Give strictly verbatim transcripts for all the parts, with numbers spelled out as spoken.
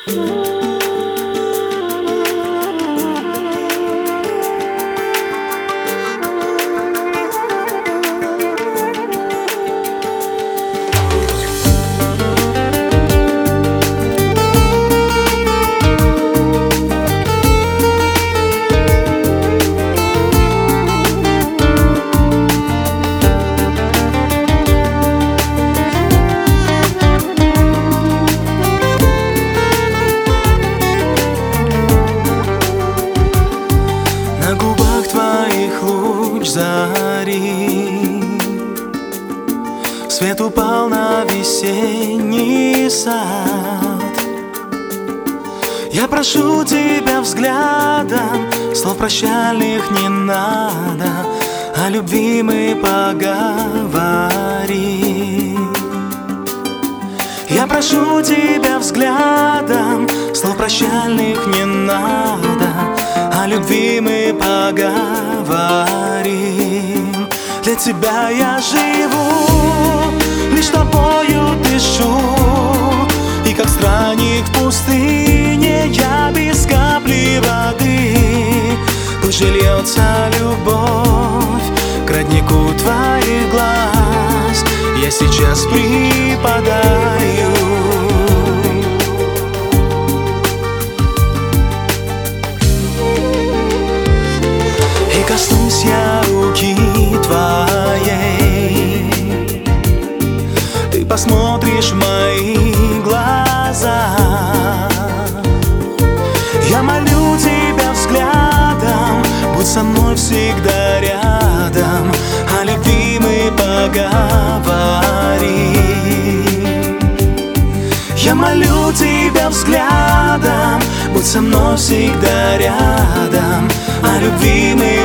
Зари. Свет упал на весенний сад. Я прошу тебя взглядом, слов прощальных не надо, о любви мы поговорим. Я прошу тебя взглядом, слов прощальных не надо, о любви мы поговорим. Для тебя я живу, лишь тобою дышу, и как странник в пустыне я без капли воды. Пусть же льется любовь к роднику твоих глаз, я сейчас припадаю. Коснусь я руки твоей, ты посмотришь в мои глаза. Я молю тебя взглядом, будь со мной всегда рядом, о любви мы поговорим. Я молю тебя взглядом, будь со мной всегда рядом, о любви мы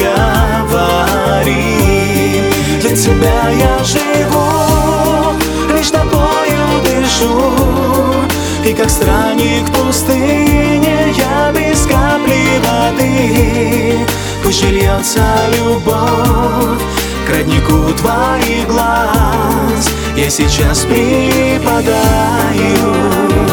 поговорим. Для тебя я живу, лишь тобою дышу, и как странник в пустыне я без капли воды. Пусть же льется любовь к роднику твоих глаз, я сейчас припадаю.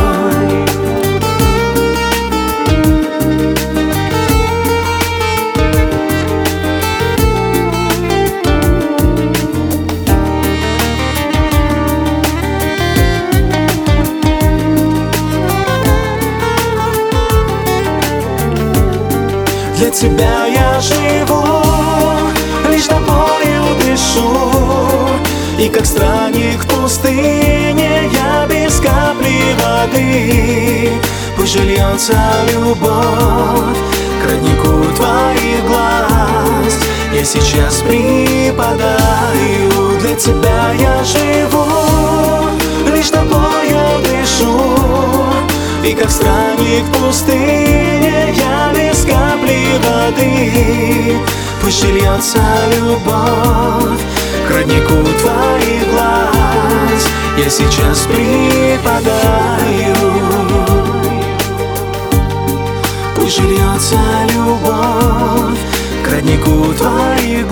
Для тебя я живу, лишь тобою дышу, и как странник в пустыне я без капли воды. Пусть же льется любовь к роднику твоих глаз, я сейчас припадаю. Для тебя я живу, лишь тобою дышу, и как странник в пустыне я без капли воды. Пусть же льется любовь к роднику твоих глаз, я сейчас припадаю. Пусть же льется любовь к роднику твоих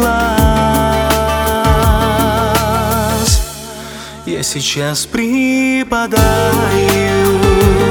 глаз, я сейчас припадаю.